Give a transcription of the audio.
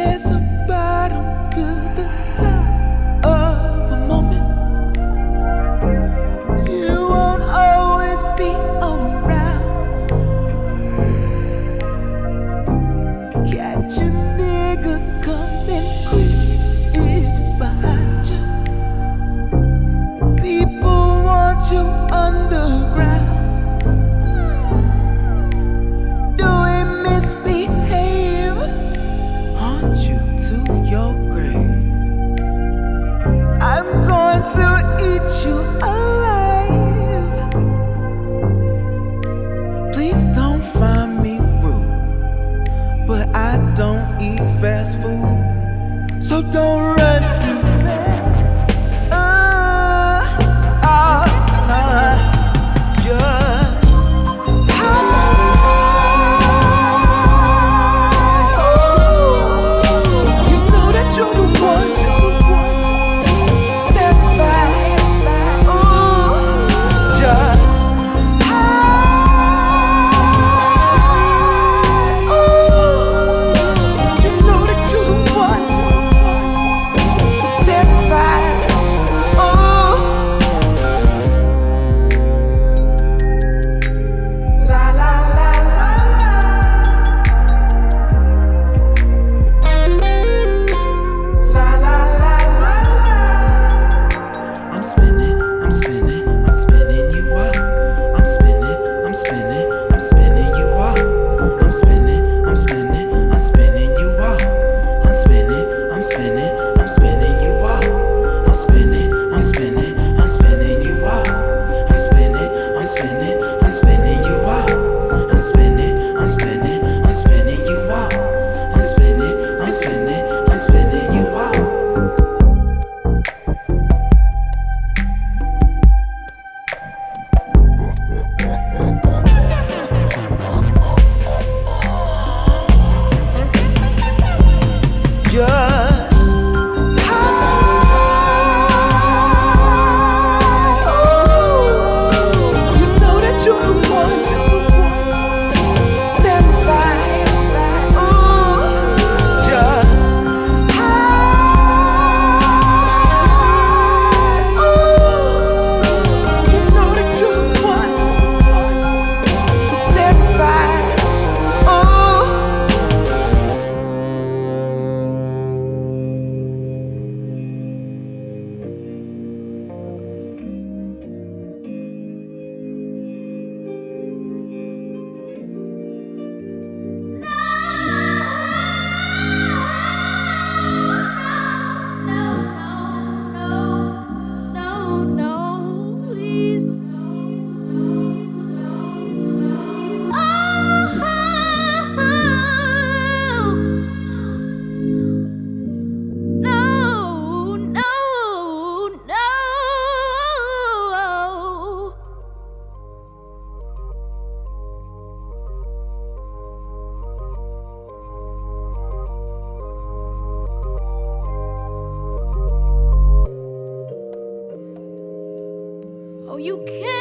there's a bottom to the top of a moment. You won't always be around. Catch a nigga coming creep behind you. People want you underground. You alive. Please don't find me rude, but I don't eat fast food, so don't run to me. Nah, just hide. You know that you're the one. You can't